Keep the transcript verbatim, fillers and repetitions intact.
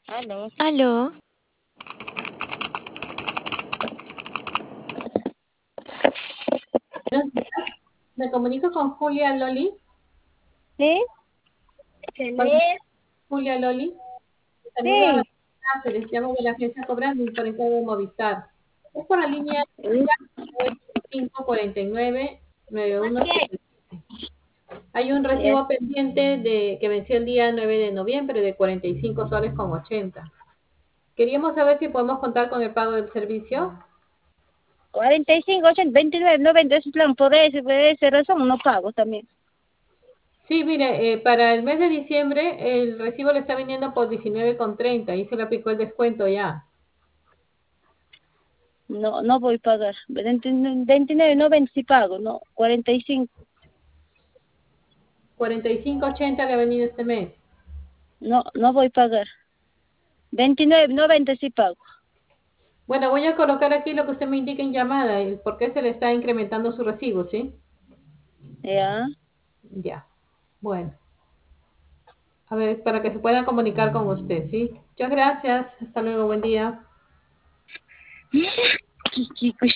Aló. Aló, Buenos días. Me comunico con Julia Loli. ¿Sí? ¿Quién Hola, es? Julia Loli. Saluda a Sí. se les llamo de la agencia Cobrando por el de Movistar. Es por la línea ¿Sí? cinco cuarenta y nueve nueve uno ¿Qué? siete siete. Hay un Yes. recibo pendiente de que venció el día nueve de noviembre de cuarenta y cinco soles con ochenta. Queríamos saber si podemos contar con el pago del servicio. cuarenta y cinco, ochenta, veintinueve, noventa, ese plan, por ese, por esa razón no pago también. Sí, mire, eh, para el mes de diciembre el recibo le está vendiendo por diecinueve con treinta y se le aplicó el descuento ya. No, no voy a pagar. veintinueve, noventa sí pago, no, cuarenta y cinco, cuarenta y cinco ochenta le ha venido este mes. no, no voy a pagar. veintinueve, noventa sí pago. Bueno, voy a colocar aquí lo que usted me indique en llamada, el por qué se le está incrementando su recibo, ¿sí? Ya. Ya. Bueno, a ver, para que se pueda comunicar con usted, ¿sí? Muchas gracias. Hasta luego, buen día. Qué chico.